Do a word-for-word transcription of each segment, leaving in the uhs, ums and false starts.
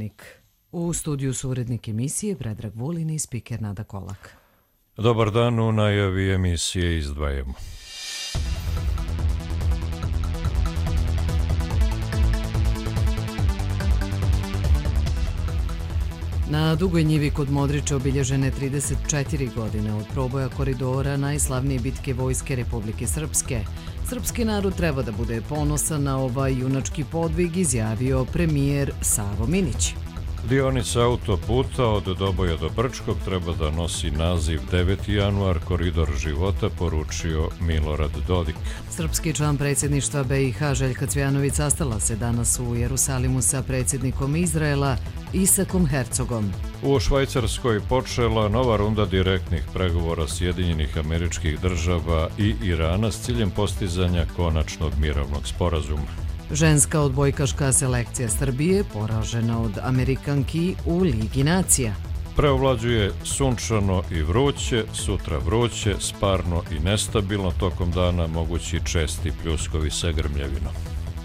Dnevnik. U studiju su urednik emisije Predrag Vulin i spiker Nada Kolak. Dobar dan, u najavi emisije izdvajamo. Na Dugoj njivi kod Modriča obilježene trideset četiri godine od proboja koridora najslavnije bitke Vojske Republike Srpske. Srpski narod treba da bude ponosan na ovaj junački podvig, izjavio premijer Savo Minić. Dionica autoputa od Doboja do Brčkog treba da nosi naziv deveti januar, koridor života, poručio Milorad Dodik. Srpski član predsjedništva B i H Željka Cvjanović sastala se danas u Jerusalimu sa predsjednikom Izraela Isakom Herzogom. U Švajcarskoj počela nova runda direktnih pregovora Sjedinjenih Američkih Država i Irana s ciljem postizanja konačnog mirovnog sporazuma. Ženska odbojkaška selekcija Srbije poražena od Amerikanki u Ligi nacija. Preovlađuje sunčano i vruće, sutra vruće, sparno i nestabilno, tokom dana mogući česti pljuskovi sa grmljavinom.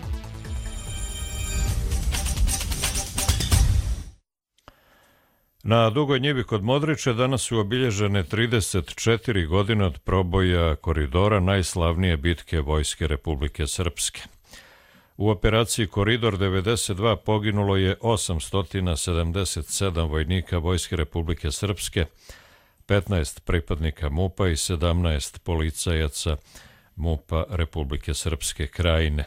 Na Dugoj njivi kod Modriča danas su obilježene trideset četiri godine od proboja koridora najslavnije bitke Vojske Republike Srpske. U operaciji Koridor devedeset dva poginulo je osamsto sedamdeset sedam vojnika Vojske Republike Srpske, petnaest pripadnika MUP-a i sedamnaest policajaca MUP-a Republike Srpske Krajine.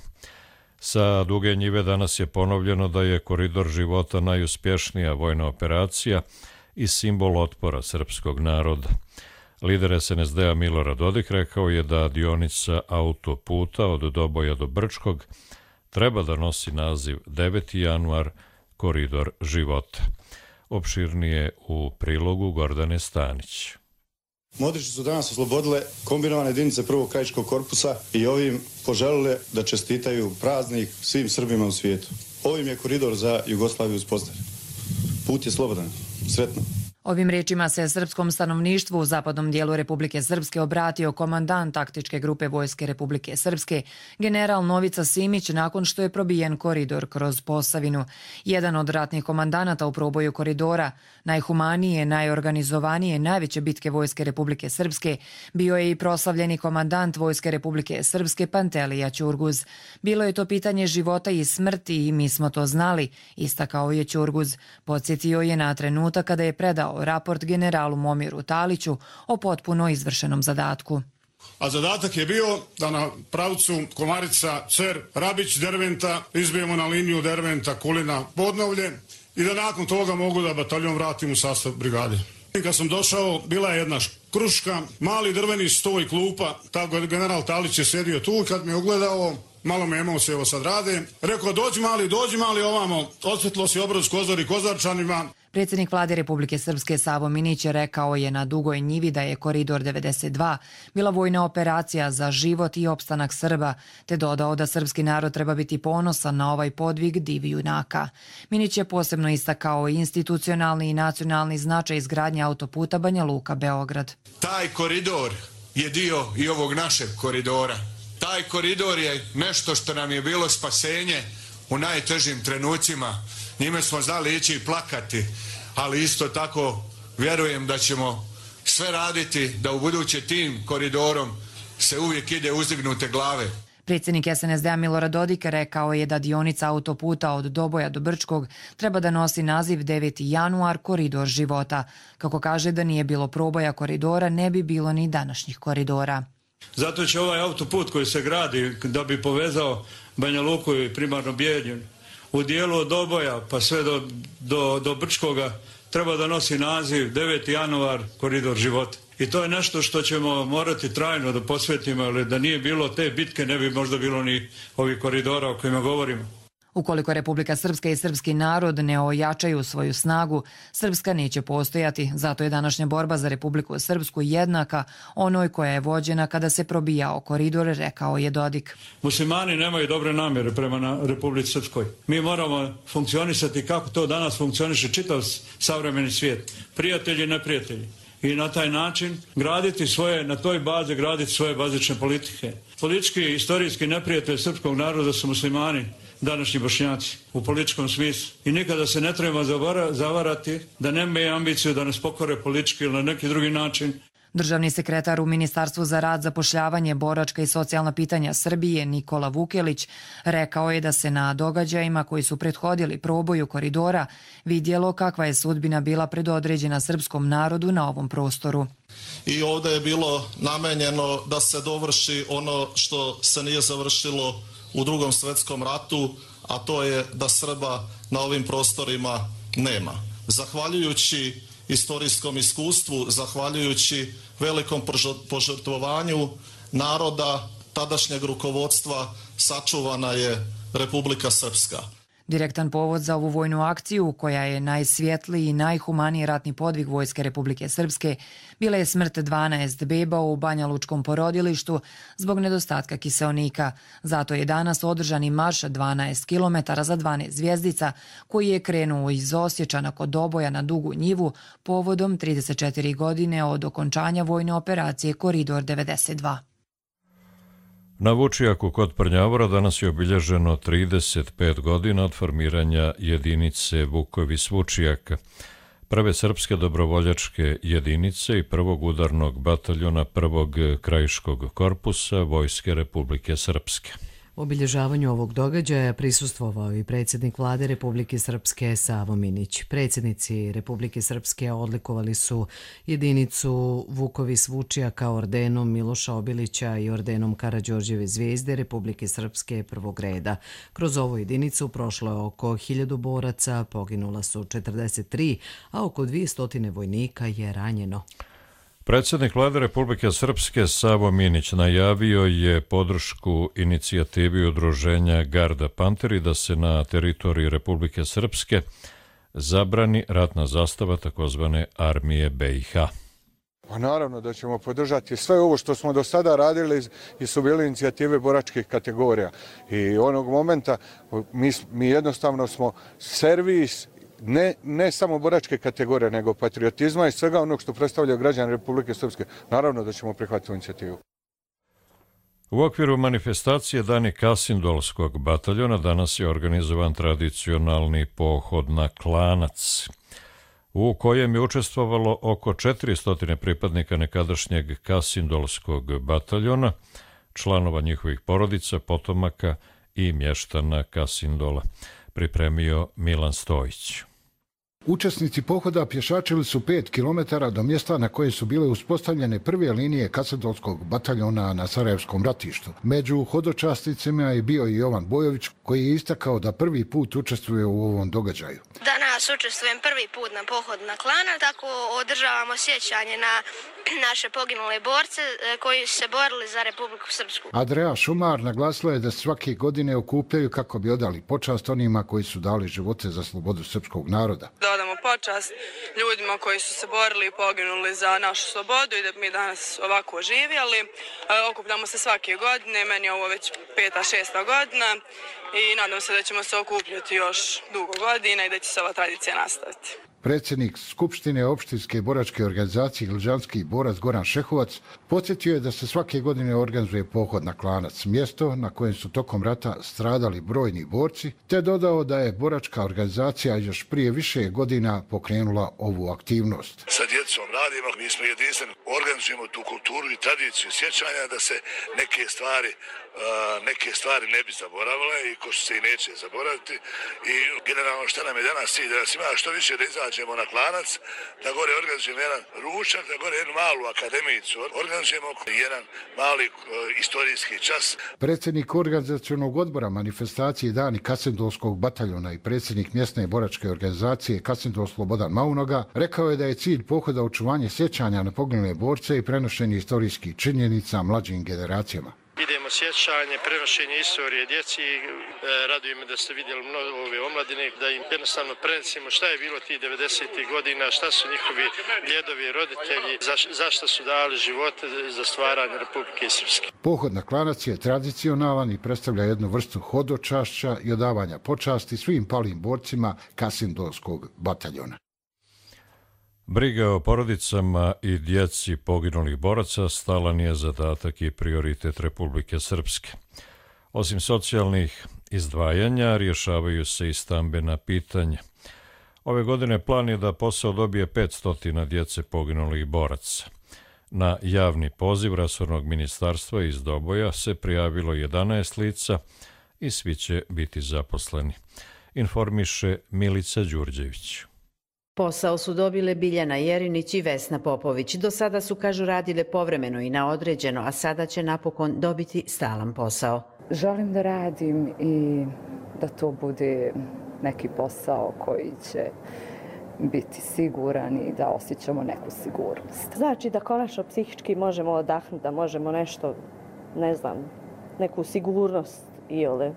Sa Duge njive danas je ponovljeno da je Koridor života najuspješnija vojna operacija i simbol otpora srpskog naroda. Lider S N S D-a Milorad Dodik rekao je da dionica autoputa od Doboja do Brčkog treba da nosi naziv deveti januar, koridor života. Opširnije u prilogu Gordane Stanić. Modriči su danas oslobodile kombinovane jedinice prvog krajiškog korpusa i ovim poželile da čestitaju praznik svim Srbima u svijetu. Ovim je koridor za Jugoslaviju uspostavljen. Put je slobodan. Sretno. Ovim rečima se srpskom stanovništvu u zapadnom dijelu Republike Srpske obratio komandant taktičke grupe Vojske Republike Srpske, general Novica Simić, nakon što je probijen koridor kroz Posavinu. Jedan od ratnih komandanata u proboju koridora, najhumanije, najorganizovanije, najveće bitke Vojske Republike Srpske, bio je i proslavljeni komandant Vojske Republike Srpske Pantelija Ćurguz. Bilo je to pitanje života i smrti i mi smo to znali, istakao je Ćurguz. Podsjetio je na trenutak kada je predao raport generalu Momiru Taliću o potpuno izvršenom zadatku. A zadatak je bio da na pravcu Komarica, Cer, Rabić, Derventa izbijemo na liniju Derventa, Kulina, Podnovlje i da nakon toga mogu da bataljon vratim u sastav brigade. Kad sam došao, bila je jedna kruška, mali drveni sto i klupa, tako general Talić je sjedio tu, kad me ugledao, malo me emocije ovo sad rade, rekao dođi mali, dođi mali ovamo, odsvetlo si obraz Kozar i Kozarčanima. Predsjednik vlade Republike Srpske Savo Minić rekao je na Dugoj njivi da je Koridor devedeset dva bila vojna operacija za život i opstanak Srba, te dodao da srpski narod treba biti ponosan na ovaj podvig divi junaka. Minić je posebno istakao institucionalni i nacionalni značaj izgradnje autoputa Banja Luka-Beograd. Taj koridor je dio i ovog našeg koridora. Taj koridor je nešto što nam je bilo spasenje u najtežim trenucima. Njime smo znali ići i plakati, ali isto tako vjerujem da ćemo sve raditi da u buduće tim koridorom se uvijek ide uzdignute glave. Predsjednik S N S D-a Milorad Dodik rekao je da dionica autoputa od Doboja do Brčkog treba da nosi naziv deveti januar, koridor života. Kako kaže da nije bilo proboja koridora, ne bi bilo ni današnjih koridora. Zato će ovaj autoput koji se gradi da bi povezao Banja Luku i primarno Bijeljinu u dijelu od Doboja pa sve do, do, do Brčkoga treba da nosi naziv deveti januar, koridor života. I to je nešto što ćemo morati trajno da posvetimo, ali da nije bilo te bitke ne bi možda bilo ni ovih koridora o kojima govorimo. Ukoliko Republika Srpska i srpski narod ne ojačaju svoju snagu, Srpska neće postojati, zato je današnja borba za Republiku Srpsku jednaka onoj koja je vođena kada se probijao koridor, rekao je Dodik. Muslimani nemaju dobre namjere prema Republici Srpskoj. Mi moramo funkcionisati kako to danas funkcioniše čitav savremeni svijet. Prijatelji i neprijatelji. I na taj način graditi svoje, na toj bazi graditi svoje bazične politike. Politički i istorijski neprijatelj srpskog naroda su muslimani. današnji Bošnjaci u političkom smislu. I nikada se ne treba zavarati da nemaju ambiciju da nas pokore politički ili na neki drugi način. Državni sekretar u Ministarstvu za rad, zapošljavanje, boračka i socijalna pitanja Srbije Nikola Vukelić rekao je da se na događajima koji su prethodili proboju koridora vidjelo kakva je sudbina bila predodređena srpskom narodu na ovom prostoru. I ovdje je bilo namenjeno da se dovrši ono što se nije završilo u Drugom svjetskom ratu, a to je da Srba na ovim prostorima nema. Zahvaljujući istorijskom iskustvu, zahvaljujući velikom požrtvovanju naroda tadašnjeg rukovodstva, sačuvana je Republika Srpska. Direktan povod za ovu vojnu akciju, koja je najsvjetliji i najhumaniji ratni podvig Vojske Republike Srpske, bila je smrt dvanaest beba u Banjalučkom porodilištu zbog nedostatka kiseonika. Zato je danas održan i marš dvanaest kilometara za dvanaest zvjezdica, koji je krenuo iz Osječana kod Doboja na Dugu Njivu povodom trideset četiri godine od okončanja vojne operacije Koridor devedeset dva. Na Vučijaku kod Prnjavora danas je obilježeno trideset pet godina od formiranja jedinice Vukovis Vučijaka, prve srpske dobrovoljačke jedinice i prvog udarnog bataljona prvog krajiškog korpusa Vojske Republike Srpske. Obilježavanju ovog događaja prisustvovao i predsjednik vlade Republike Srpske Savo Minić. Predsjednici Republike Srpske odlikovali su jedinicu Vukovis Vučijaka ordenom Miloša Obilića i ordenom Karađorđeve zvijezde Republike Srpske prvog reda. Kroz ovu jedinicu prošlo je oko hiljadu boraca, poginula su četrdeset tri, a oko dvjesto vojnika je ranjeno. Predsjednik vlade Republike Srpske Savo Minić najavio je podršku inicijativi udruženja Garda Panteri da se na teritoriji Republike Srpske zabrani ratna zastava takozvane armije B i H. Pa naravno da ćemo podržati sve ovo što smo do sada radili i su bile inicijative boračkih kategorija. I onog momenta mi, mi jednostavno smo servis Ne, ne samo boračke kategorije, nego patriotizma i svega onog što predstavlja građani Republike Srpske. Naravno da ćemo prihvatiti inicijativu. U okviru manifestacije Dani Kasindolskog bataljona danas je organizovan tradicionalni pohod na Klanac, u kojem je učestvovalo oko četiristo pripadnika nekadašnjeg Kasindolskog bataljona, članova njihovih porodica, potomaka i mještana Kasindola. Pripremio Milan Stojić. Učesnici pohoda pješačili su pet kilometara do mjesta na koje su bile uspostavljene prve linije Kasindolskog bataljona na Sarajevskom ratištu. Među hodočasnicima je bio i Jovan Bojović, koji je istakao da prvi put učestvuje u ovom događaju. Danas učestvujem prvi put na pohod na Klanac, tako održavamo sjećanje na naše poginule borce koji su se borili za Republiku Srpsku. Andreja Šumar naglasila je da svake godine okupljaju kako bi odali počast onima koji su dali živote za slobodu srpskog naroda. Da odamo počast ljudima koji su se borili i poginuli za našu slobodu i da mi danas ovako živjeli. Okupljamo se svake godine, meni je ovo već peta, šesta godina i nadam se da ćemo se okupljati još dugo godina i da će se ova tradicija nastaviti. Predsjednik Skupštine opštinske boračke organizacije Gliđanski borac Goran Šehovac podsjetio je da se svake godine organizuje pohod na Klanac, mjesto na kojem su tokom rata stradali brojni borci, te dodao da je boračka organizacija još prije više godina pokrenula ovu aktivnost. Sa djecom radimo, mi smo jedinstveni, organizujemo tu kulturu i tradiciju sjećanja da se neke stvari neke stvari ne bi zaboravile i ko što se i neće zaboraviti. I generalno šta nam je danas cilj, da nas ima što više da izađemo na Klanac, da gore organizujemo jedan ručak, da gore jednu malu akademijicu, organizujemo jedan mali uh, istorijski čas. Predsjednik organizacionog odbora manifestacije Dani Kasindolskog bataljona i predsjednik mjesne boračke organizacije Kasindol Slobodan Maunoga rekao je da je cilj pohoda očuvanje sjećanja na poginule borce i prenošenje istorijskih činjenica mlađim generacijama. Idemo sjećanje, prenošenje istorije djeci. E, radujem me da ste vidjeli mnogo ove omladine, da im jednostavno prenesimo šta je bilo tih devedesetih godina, šta su njihovi djedovi, roditelji, za, zašto su dali živote za stvaranje Republike Srpske. Pohod na Klanac je tradicionalan i predstavlja jednu vrstu hodočašća i odavanja počasti svim palim borcima Kasindolskog bataljona. Briga o porodicama i djeci poginulih boraca stalan je zadatak i prioritet Republike Srpske. Osim socijalnih izdvajanja, rješavaju se i stambena pitanja. Ove godine plan je da posao dobije petsto djece poginulih boraca. Na javni poziv resornog ministarstva iz Doboja se prijavilo jedanaest lica i svi će biti zaposleni, informiše Milica Đurđević. Posao su dobile Biljana Jerinić i Vesna Popović. Do sada su, kažu, radile povremeno i na određeno, a sada će napokon dobiti stalan posao. Želim da radim i da to bude neki posao koji će biti siguran i da osjećamo neku sigurnost. Znači da konačno psihički možemo odahnuti, da možemo nešto, ne znam, neku sigurnost ili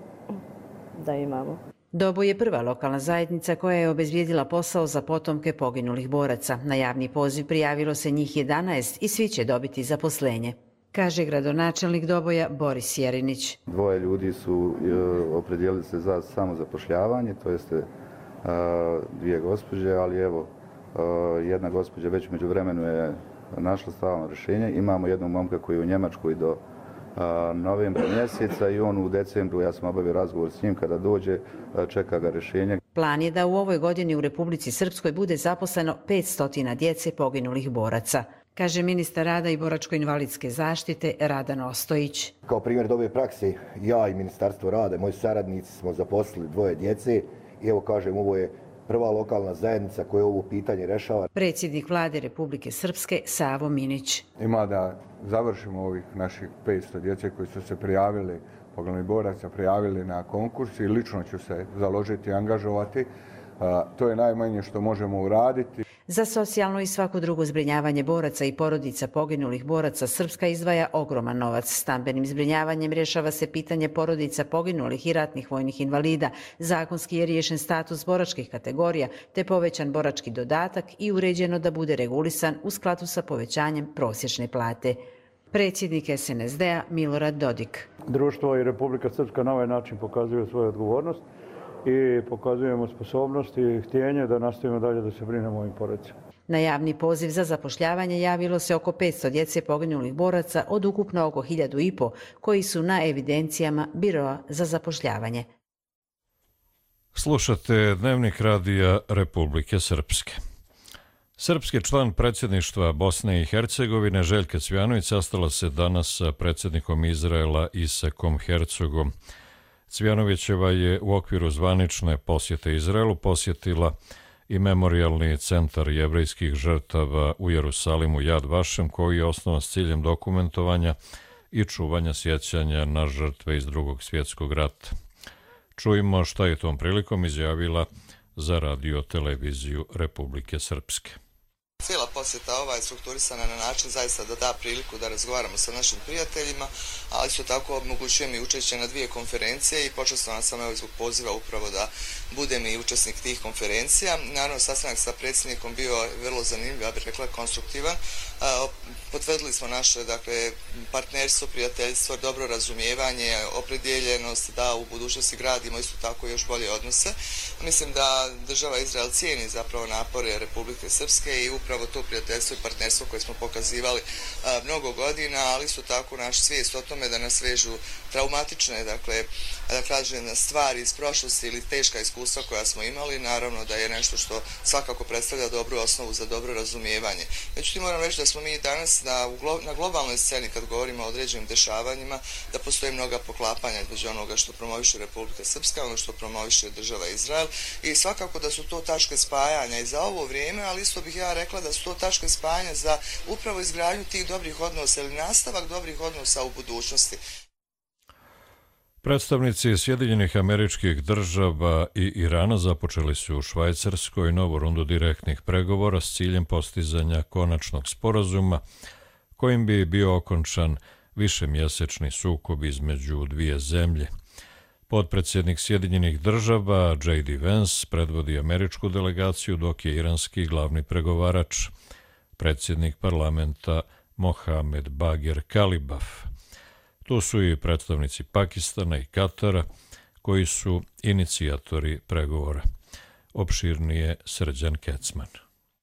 da imamo. Doboj je prva lokalna zajednica koja je obezbijedila posao za potomke poginulih boraca. Na javni poziv prijavilo se njih jedanaest i svi će dobiti zaposlenje, kaže gradonačelnik Doboja Boris Jerinić. Dvoje ljudi su opredijelili se za samozapošljavanje, to jeste dvije gospođe, ali evo, jedna gospođa već među vremenu je našla stalno rješenje. Imamo jednog momka koji je u Njemačkoj do novembra mjeseca i on u decembru, ja sam obavio razgovor s njim, kada dođe, čeka ga rješenje. Plan je da u ovoj godini u Republici Srpskoj bude zaposleno petsto djece poginulih boraca, kaže ministar rada i boračko-invalidske zaštite Radan Ostojić. Kao primjer dobre prakse, ja i Ministarstvo rada, moji saradnici smo zaposlili dvoje djece i evo kažem, ovo je prva lokalna zajednica koja ovo pitanje rešava. Predsjednik vlade Republike Srpske Savo Minić. Ima da završimo ovih naših petsto djece koji su se prijavili, poginulih boraca, prijavili na konkurs i lično ću se založiti i angažovati. To je najmanje što možemo uraditi. Za socijalno i svako drugo zbrinjavanje boraca i porodica poginulih boraca Srpska izdvaja ogroman novac. Stambenim zbrinjavanjem rješava se pitanje porodica poginulih i ratnih vojnih invalida. Zakonski je riješen status boračkih kategorija, te povećan borački dodatak i uređeno da bude regulisan u skladu sa povećanjem prosječne plate. Predsjednik S N S D-a Milorad Dodik. Društvo i Republika Srpska na ovaj način pokazuju svoju odgovornost i pokazujemo sposobnost i htjenje da nastavimo dalje da se brinemo ovim porodicama. Na javni poziv za zapošljavanje javilo se oko petsto djece poginulih boraca od ukupno oko hiljadu i po koji su na evidencijama Biroa za zapošljavanje. Slušate Dnevnik radija Republike Srpske. Srpski član predsjedništva Bosne i Hercegovine Željka Cvjanović sastala se danas sa predsjednikom Izraela Isakom Herzogom. Cvjanovićeva je u okviru zvanične posjete Izraelu posjetila i memorijalni centar jevrejskih žrtava u Jerusalimu Yad Vashem, koji je osnovan s ciljem dokumentovanja i čuvanja sjećanja na žrtve iz Drugog svjetskog rata. Čujmo šta je tom prilikom izjavila za radio televiziju Republike Srpske. Cijela posjeta ova je strukturisana na način zaista da da priliku da razgovaramo sa našim prijateljima, ali isto tako omogućujem i učešće na dvije konferencije i počastvovan sam evo zbog poziva upravo da budem i učesnik tih konferencija. Naravno, sastanak sa predsjednikom bio vrlo zanimljiv, ja bih rekla konstruktivan. Potvrdili smo naše dakle, partnerstvo, prijateljstvo, dobro razumijevanje, opredjeljenost da u budućnosti gradimo isto tako još bolje odnose. Mislim da država Izrael cijeni zapravo napore Republike Srpske i upravo to prijateljstvo i partnerstvo koje smo pokazivali a, mnogo godina, ali isto tako naš svijest o tome da nas vežu traumatične, dakle, da kažem, stvari iz prošlosti ili teška iskustva koja smo imali, naravno da je nešto što svakako predstavlja dobru osnovu za dobro razumijevanje. Međutim, moram reći da smo mi danas na, na globalnoj sceni, kad govorimo o određenim dešavanjima, da postoje mnoga poklapanja između onoga što promoviše Republika Srpska, ono što promoviše država Izrael i svakako da su to tačke spajanja i za ovo vrijeme, ali isto bih ja rekla da su to tačke spajanja za upravo izgradnju tih dobrih odnosa ili nastavak dobrih odnosa u budućnosti. Predstavnici Sjedinjenih Američkih Država i Irana započeli su u Švajcarskoj novu rundu direktnih pregovora s ciljem postizanja konačnog sporazuma kojim bi bio okončan višemjesečni sukob između dvije zemlje. Potpredsjednik Sjedinjenih Država J D Vance predvodi američku delegaciju, dok je iranski glavni pregovarač predsjednik parlamenta Mohamed Bagher Kalibaf. Tu su i predstavnici Pakistana i Katara, koji su inicijatori pregovora. Opširnije Srđan Kecman.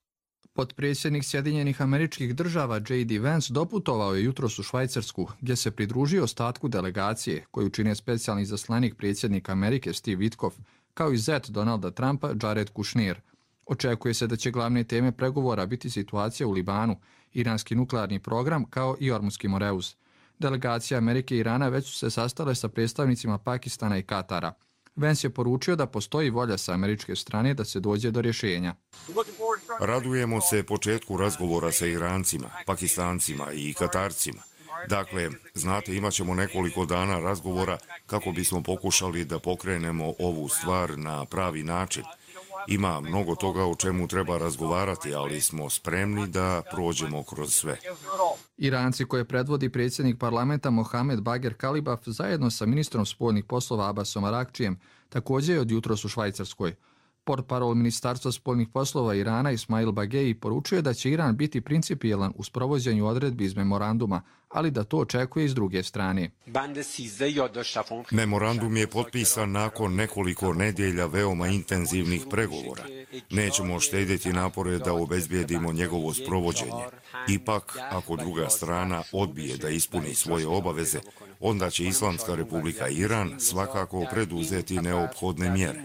Potpredsjednik Sjedinjenih Američkih Država J D Vance doputovao je jutros u Švajcarsku, gdje se pridružio ostatku delegacije, koju čine specijalni izaslanik predsjednika Amerike Steve Witkoff, kao i zet Donalda Trumpa Jared Kushner. Očekuje se da će glavne teme pregovora biti situacija u Libanu, iranski nuklearni program kao i Ormuski Moreus. Delegacije Amerike i Irana već su se sastale sa predstavnicima Pakistana i Katara. Vance je poručio da postoji volja sa američke strane da se dođe do rješenja. Radujemo se početku razgovora sa Irancima, Pakistancima i Katarcima. Dakle, znate, imat ćemo nekoliko dana razgovora kako bismo pokušali da pokrenemo ovu stvar na pravi način. Ima mnogo toga o čemu treba razgovarati, ali smo spremni da prođemo kroz sve. Iranci koje predvodi predsjednik parlamenta Mohamed Bagher Kalibaf zajedno sa ministrom spoljnih poslova Abbasom Arakčijem također je od jutros u Švajcarskoj. Portparol Ministarstva spoljnih poslova Irana Ismail Bagei poručuje da će Iran biti principijelan u sprovođenju odredbi iz memoranduma, ali da to očekuje iz druge strane. Memorandum je potpisan nakon nekoliko nedjelja veoma intenzivnih pregovora. Nećemo štedjeti napore da obezbijedimo njegovo sprovođenje. Ipak, ako druga strana odbije da ispuni svoje obaveze, onda će Islamska republika Iran svakako preduzeti neophodne mjere.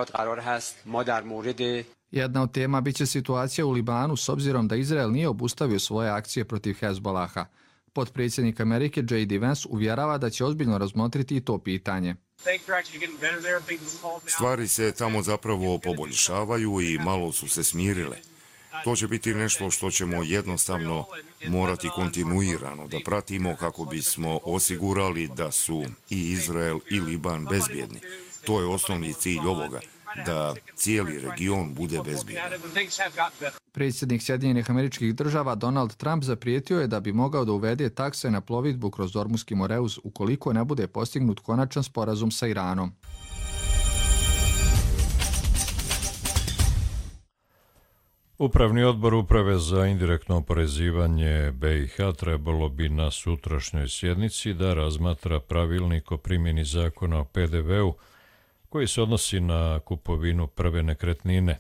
Jedna od tema biće situacija u Libanu s obzirom da Izrael nije obustavio svoje akcije protiv Hezbolaha. Potpredsjednik Amerike J D Vance uvjerava da će ozbiljno razmotriti i to pitanje. Stvari se tamo zapravo poboljšavaju i malo su se smirile. To će biti nešto što ćemo jednostavno morati kontinuirano da pratimo kako bismo osigurali da su i Izrael i Liban bezbjedni. To je osnovni cilj ovoga, da cijeli region bude bezbjedan. Predsjednik Sjedinjenih Američkih Država Donald Trump zaprijetio je da bi mogao da uvede takse na plovidbu kroz Ormuski Moreus ukoliko ne bude postignut konačan sporazum sa Iranom. Upravni odbor Uprave za indirektno oporezivanje B i H trebalo bi na sutrašnjoj sjednici da razmatra pravilnik o primjeni zakona o P D V-u koji se odnosi na kupovinu prve nekretnine,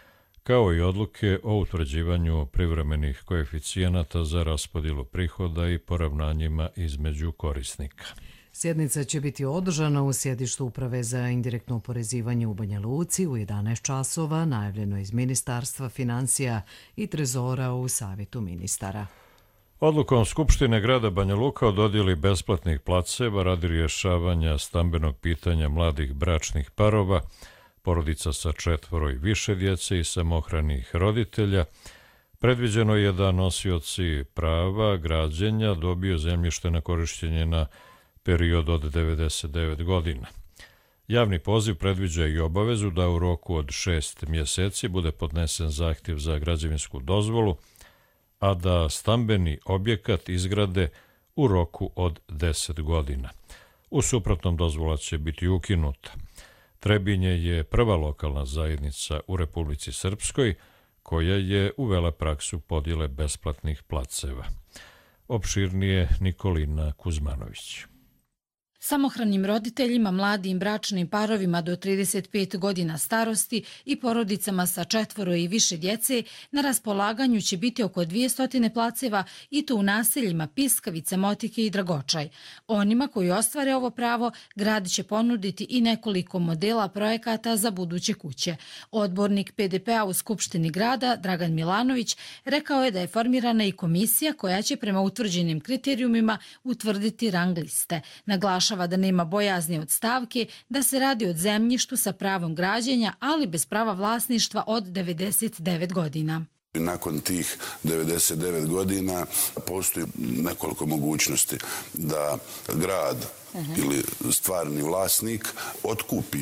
kao i odluke o utvrđivanju privremenih koeficijenata za raspodjelu prihoda i poravnanjima između korisnika. Sjednica će biti održana u sjedištu Uprave za indirektno oporezivanje u Banja Luci u jedanaest časova, najavljeno iz Ministarstva financija i Trezora u Savjetu ministara. Odlukom Skupštine grada Banja Luka o dodjeli besplatnih placeva radi rješavanja stambenog pitanja mladih bračnih parova, porodica sa četvoro i više djece i samohranih roditelja, predviđeno je da nosioci prava građenja dobiju zemljište na korištenje na period od devedeset devet godina. Javni poziv predviđa i obavezu da u roku od šest mjeseci bude podnesen zahtjev za građevinsku dozvolu, a da stambeni objekat izgrade u roku od deset godina. U suprotnom dozvola će biti ukinuta. Trebinje je prva lokalna zajednica u Republici Srpskoj koja je uvela praksu podjele besplatnih placeva. Opširnije Nikolina Kuzmanović. Samohranim roditeljima, mladim bračnim parovima do trideset pet godina starosti i porodicama sa četvoro i više djece na raspolaganju će biti oko dvjesto placeva i to u naseljima Piskavice, Motike i Dragočaj. Onima koji ostvare ovo pravo, grad će ponuditi i nekoliko modela projekata za buduće kuće. Odbornik P D P-a u Skupštini grada, Dragan Milanović, rekao je da je formirana i komisija koja će prema utvrđenim kriterijumima utvrditi rang liste. Naglašava da nema bojazni od stavke, da se radi o zemljištu sa pravom građenja, ali bez prava vlasništva od devedeset devet godina. Nakon tih devedeset devet godina postoji nekoliko mogućnosti da grad ili stvarni vlasnik otkupi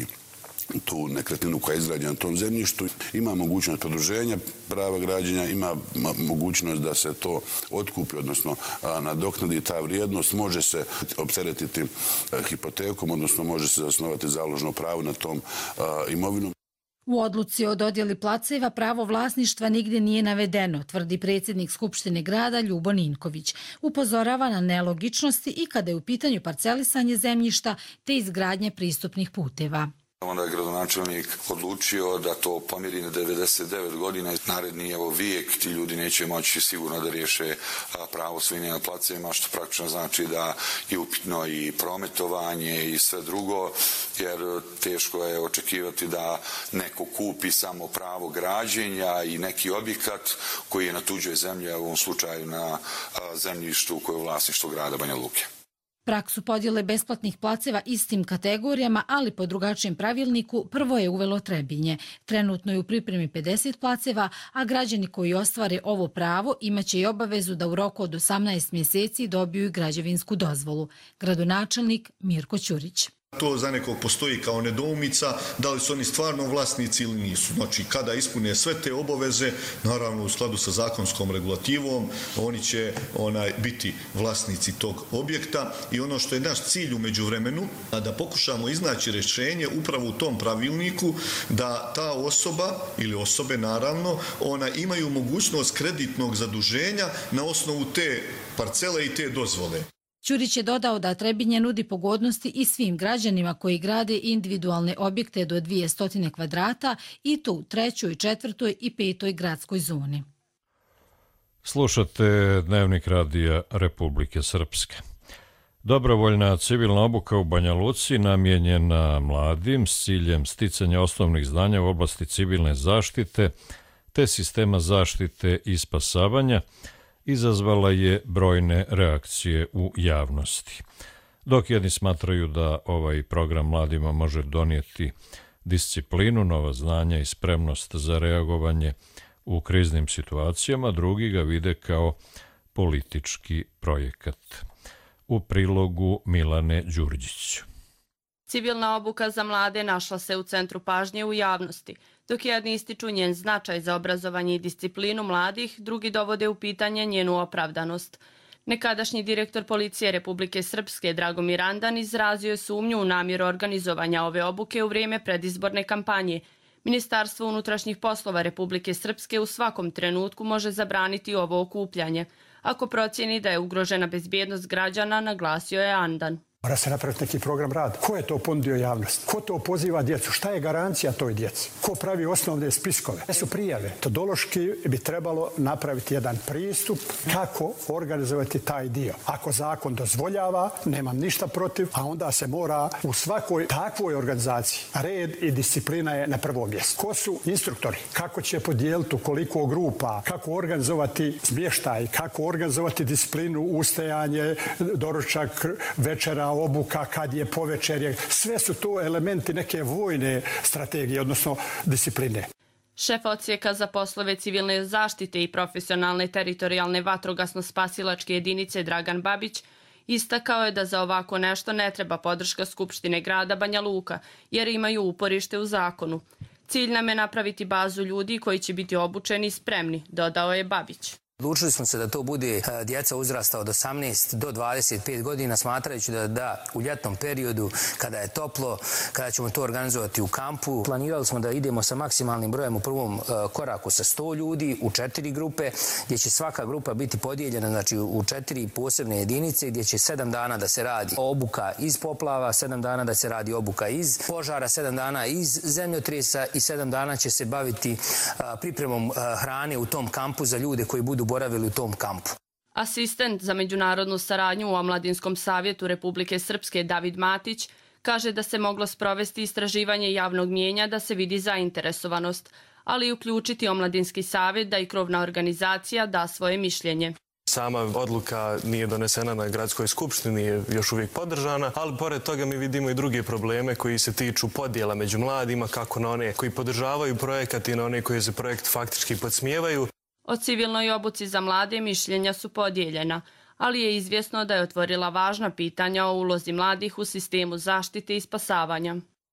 tu nekretninu koja je izgrađena na tom zemljištu. Ima mogućnost produženja prava građenja, ima mogućnost da se to otkupi, odnosno nadoknadi ta vrijednost. Može se opteretiti hipotekom, odnosno može se zasnovati založno pravo na tom imovinom. U odluci o dodjeli placeva pravo vlasništva nigdje nije navedeno, tvrdi predsjednik Skupštine grada Ljubo Ninković. Upozorava na nelogičnosti i kada je u pitanju parcelisanje zemljišta te izgradnje pristupnih puteva. Onda je gradonačelnik odlučio da to pomjeri na devedeset devet godina. Naredni evo vijek ti ljudi neće moći sigurno da riješe pravo svojine na placevima, što praktično znači da je upitno i prometovanje i sve drugo, jer teško je očekivati da neko kupi samo pravo građenja i neki objekat koji je na tuđoj zemlji, u ovom slučaju na zemljištu koje je u vlasništvu grada Banja Luke. Praksu podjele besplatnih placeva istim kategorijama, ali po drugačijem pravilniku, prvo je uvelo Trebinje. Trenutno je u pripremi pedeset placeva, a građani koji ostvare ovo pravo imaće i obavezu da u roku od osamnaest mjeseci dobiju i građevinsku dozvolu. Gradonačelnik Mirko Ćurić. To za nekog postoji kao nedoumica, da li su oni stvarno vlasnici ili nisu. Znači, kada ispune sve te obaveze, naravno u skladu sa zakonskom regulativom, oni će onaj, biti vlasnici tog objekta i ono što je naš cilj u međuvremenu, da pokušamo iznaći rješenje upravo u tom pravilniku, da ta osoba ili osobe naravno, ona imaju mogućnost kreditnog zaduženja na osnovu te parcele i te dozvole. Ćurić je dodao da Trebinje nudi pogodnosti i svim građanima koji grade individualne objekte do dvjesto kvadrata i to u trećoj, četvrtoj i petoj gradskoj zoni. Slušate Dnevnik radija Republike Srpske. Dobrovoljna civilna obuka u Banja Luci namijenjena mladim s ciljem sticanja osnovnih znanja u oblasti civilne zaštite te sistema zaštite i spasavanja izazvala je brojne reakcije u javnosti. Dok jedni smatraju da ovaj program mladima može donijeti disciplinu, nova znanja i spremnost za reagovanje u kriznim situacijama, drugi ga vide kao politički projekat. U prilogu Milane Đurđić. Civilna obuka za mlade našla se u centru pažnje u javnosti. Dok jedni ističu njen značaj za obrazovanje i disciplinu mladih, drugi dovode u pitanje njenu opravdanost. Nekadašnji direktor policije Republike Srpske Dragomir Andan izrazio je sumnju u namjeru organizovanja ove obuke u vrijeme predizborne kampanje. Ministarstvo unutrašnjih poslova Republike Srpske u svakom trenutku može zabraniti ovo okupljanje. Ako procijeni da je ugrožena bezbjednost građana, naglasio je Andan. Mora se napraviti neki program rada. Ko je to ponudio javnost? Ko to poziva djecu? Šta je garancija toj djeci? Ko pravi osnovne spiskove? Gdje su prijave? Metodološki bi trebalo napraviti jedan pristup kako organizovati taj dio. Ako zakon dozvoljava, nemam ništa protiv, a onda se mora u svakoj takvoj organizaciji red i disciplina je na prvom mjestu. Ko su instruktori? Kako će podijeliti koliko grupa? Kako organizovati smještaj? Kako organizovati disciplinu, ustajanje, doručak, večera, obuka, kad je povečerje. Sve su to elementi neke vojne strategije, odnosno discipline. Šef odsjeka za poslove civilne zaštite i profesionalne teritorijalne vatrogasno-spasilačke jedinice Dragan Babić istakao je da za ovako nešto ne treba podrška Skupštine grada Banja Luka, jer imaju uporište u zakonu. Cilj nam je napraviti bazu ljudi koji će biti obučeni i spremni, dodao je Babić. Odlučili smo se da to bude djeca uzrasta od osamnaest do dvadeset pet godina, smatrajući da, da u ljetnom periodu, kada je toplo, kada ćemo to organizovati u kampu. Planirali smo da idemo sa maksimalnim brojem u prvom koraku sa sto ljudi u četiri grupe, gdje će svaka grupa biti podijeljena znači, u četiri posebne jedinice, gdje će sedam dana da se radi obuka iz poplava, sedam dana da se radi obuka iz požara, sedam dana iz zemljotresa i sedam dana će se baviti pripremom hrane u tom kampu za ljude koji budu boravili u tom kampu. Asistent za međunarodnu saradnju u Omladinskom savjetu Republike Srpske David Matić kaže da se moglo sprovesti istraživanje javnog mijenja da se vidi zainteresovanost, ali i uključiti Omladinski savjet da i krovna organizacija da svoje mišljenje. Sama odluka nije donesena na gradskoj skupštini, je još uvijek podržana, ali pored toga mi vidimo i druge probleme koji se tiču podjela među mladima, kako na one koji podržavaju projekat i na one koji se projekt faktički podsmijevaju. O civilnoj obuci za mlade mišljenja su podijeljena, ali je izvjesno da je otvorila važna pitanja o ulozi mladih u sistemu zaštite i spasavanja.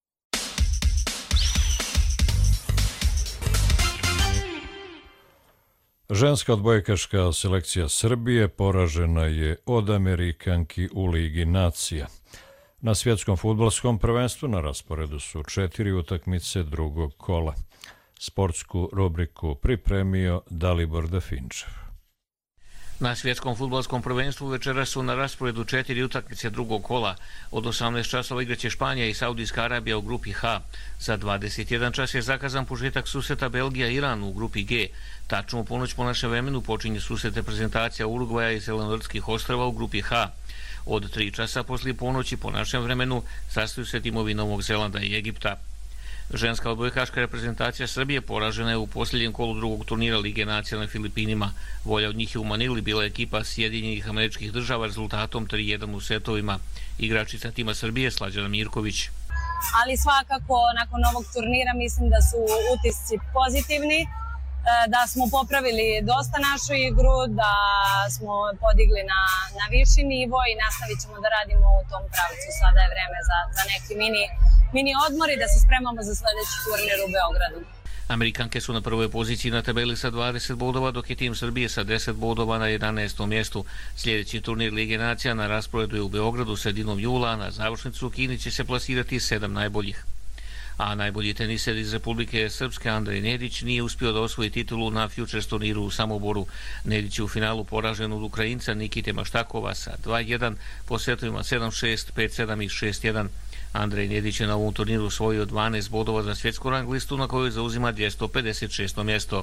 Ženska odbojkaška selekcija Srbije poražena je od Amerikanki u Ligi nacija. Na svjetskom fudbalskom prvenstvu na rasporedu su četiri utakmice drugog kola. Sportsku rubriku pripremio Dalibor Dafinčev. Na svjetskom fudbalskom prvenstvu večeras su na rasporedu četiri utakmice drugog kola. Od osamnaest časova igraće Španija i Saudijska Arabija u grupi H. Za dvadeset jedan čas je zakazan početak susreta Belgija-Iran u grupi G. Tačno u ponoć po našem vremenu počinje susret reprezentacija Urugvaja i Zelenodorskih ostrava u grupi H. Od tri časa poslije ponoći po našem vremenu sastaju se timovi Novog Zelanda i Egipta. Ženska odbojkaška reprezentacija Srbije poražena je u posljednjem kolu drugog turnira Lige nacija na Filipinima. Volja od njih je u Manili bila ekipa Sjedinjenih Američkih Država rezultatom tri jedan u setovima. Igračica tima Srbije Slađana Mirković. Ali svakako nakon ovog turnira mislim da su utisci pozitivni, da smo popravili dosta našu igru, da smo podigli na, na viši nivo i nastavit ćemo da radimo u tom pravcu. Sada je vreme za, za neki mini, mini odmor i da se spremamo za sljedeći turnir u Beogradu. Amerikanke su na prvoj poziciji na tabeli sa dvadeset bodova, dok je tim Srbije sa deset bodova na jedanaestom mjestu. Sljedeći turnir Lige nacija na rasporedu je u Beogradu sredinom jula, a na završnicu u Kini će se plasirati sedam najboljih. A najbolji teniser iz Republike Srpske Andrej Nedić nije uspio da osvoji titulu na Futures turniru u Samoboru. Nedić je u finalu poražen od Ukrajinca Nikite Maštakova sa dva jedan po setovima sedam šest, pet sedam i šest jedan. Andrej Nedić je na ovom turniru osvojio dvanaest bodova za svjetsku rang listu na kojoj zauzima dvjesto pedeset šesto mjesto.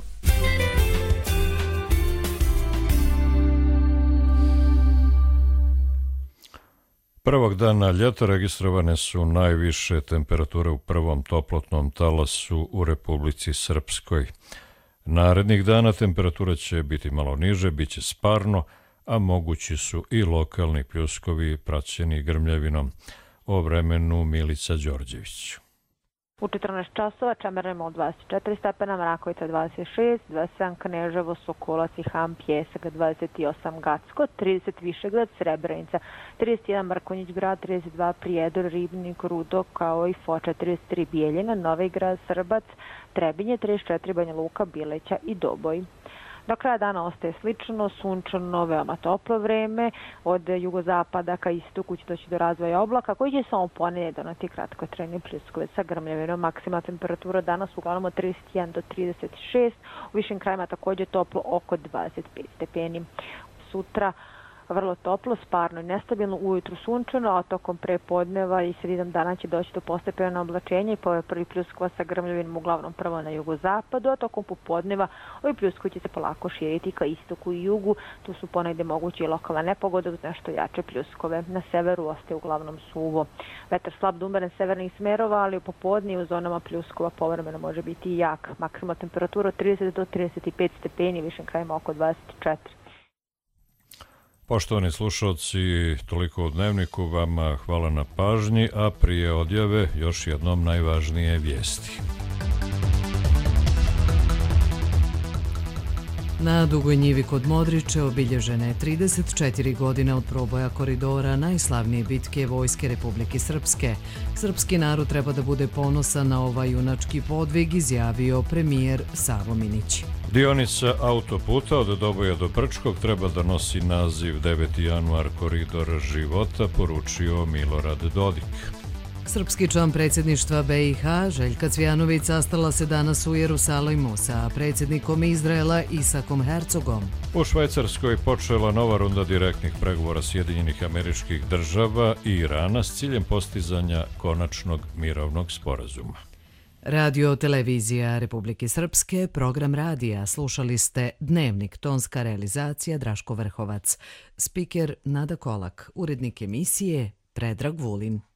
Prvog dana ljeta registrovane su najviše temperature u prvom toplotnom talasu u Republici Srpskoj. Narednih dana temperatura će biti malo niže, bit će sparno, a mogući su i lokalni pljuskovi praćeni grmljavinom. O vremenu Milica Đorđević. U četrnaest časova Čemeremo dvadeset četiri stepena, Mrakovica dvadeset šest, dvadeset sedam Kneževo, Sokolac i Ham, Pjesak dvadeset osam Gacko, trideset Višegrad, Srebrenica, trideset jedan Mrkonjić grad, trideset dva Prijedor, Ribnik, Rudo, kao i Foča, trideset tri Bijeljina, Novi grad, Srbac, Trebinje, trideset četiri Banja Luka, Bileća i Doboj. Do kraja dana ostaje slično, sunčano, veoma toplo vreme, od jugozapada ka istoku će doći do razvoja oblaka koji će samo ponedje donati kratkotrajne pljuskove sa grmljavinom. Maksimalna temperatura danas uglavnom od trideset jedan do trideset šest, u višim krajima također toplo oko dvadeset pet stepeni. Sutra vrlo toplo, sparno i nestabilno, ujutru sunčano, a tokom prepodneva i sredinom dana će doći do postepena oblačenja i pojave prvi pljuskova sa grmljavinom uglavnom prvo na jugozapadu, a tokom popodneva ovi pljuskovi će se polako širiti ka istoku i jugu. Tu su ponegde mogući i lokalna nepogoda uz nešto jače pljuskove. Na severu ostaje uglavnom suvo. Vetar slab do umeren severnih smerova, ali u popodne u zonama pljuskova povremeno može biti i jak. Maksimalna temperatura od trideset do trideset pet stepeni, višim krajima oko dvadeset četiri. Poštovani slušalci, toliko u Dnevniku, vama hvala na pažnji, a prije odjave još jednom najvažnije vijesti. Na Dugoj njivi kod Modriče obilježena je trideset četiri godine od proboja koridora najslavnije bitke Vojske Republike Srpske. Srpski narod treba da bude ponosan na ovaj junački podvig, izjavio premijer Savo Minić. Dionica autoputa od Doboja do Brčkog treba da nosi naziv deveti januar koridor života, poručio Milorad Dodik. Srpski član predsjedništva B i H Željka Cvijanović sastala se danas u Jerusalimu sa predsjednikom Izraela Isakom Herzogom. U Švajcarskoj počela nova runda direktnih pregovora Sjedinjenih Američkih Država i Irana s ciljem postizanja konačnog mirovnog sporazuma. Radio televizija Republike Srpske, program radija. Slušali ste Dnevnik, tonska realizacija Draško Vrhovac. Spiker Nada Kolak, urednik emisije Predrag Vulin.